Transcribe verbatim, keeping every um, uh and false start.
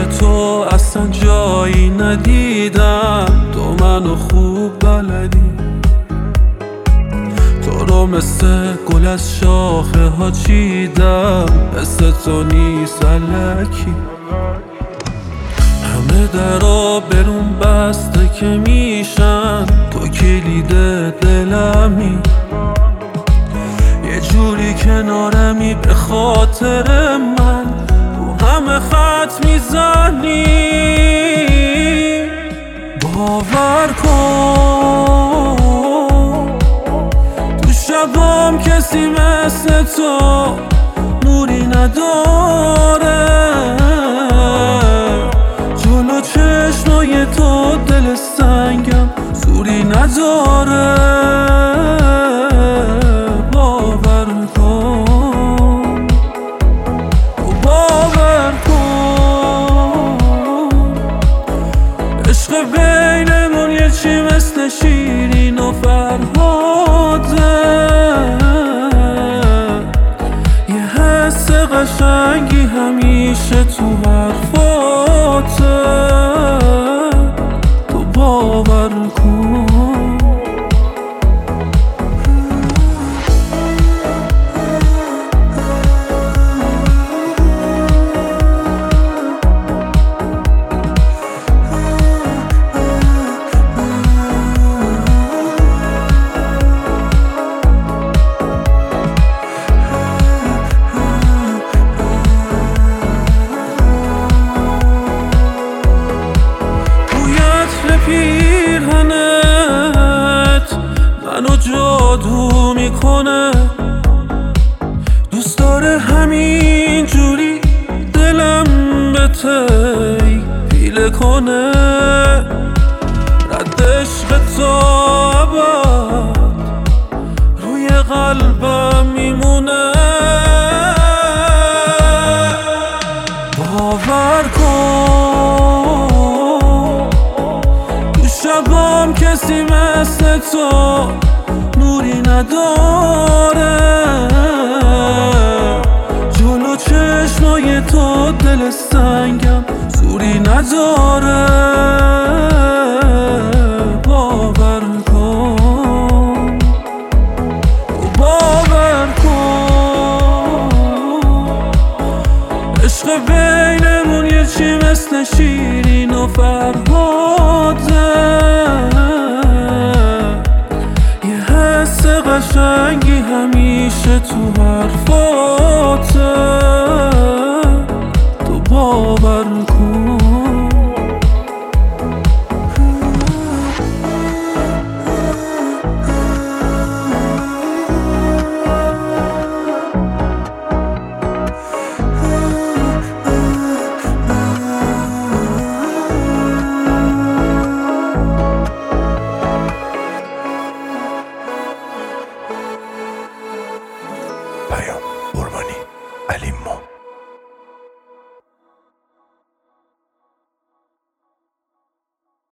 تو اصلا جایی ندیدم، تو منو خوب بلدی، تو رو مثل گل از شاخه ها چیدم، مثل تو نیست الکی. همه درا برون بسته که میشن، تو کلید دلمی، یه جوری کنارمی به خاطر من، تو همه خط میزنی. باور کن تو شبام کسی مثل تو نوری نداره، جلو چشمای تو دل سنگم زوری نداره. باور کن باور کن عشق بینمون یه چی مثل شیرین و فرهاده، یه حس قشنگی همیشه تو حرفاته. تو باور کن پیرهنت منو جادو میکنه، دوست داره همین جوری دلم به تی پیله کنه، رد عشق تو ابد روی قلبم میمونه. باور کن شبام کسی مثل تو نوری نداره، جلو چشمای تو دل سنگم زوری نداره. باور کن باور کن عشق بینمون یه چی مثل شیرین و فرهاده، یه حس قشنگی همیشه تو حرفاته. تو باور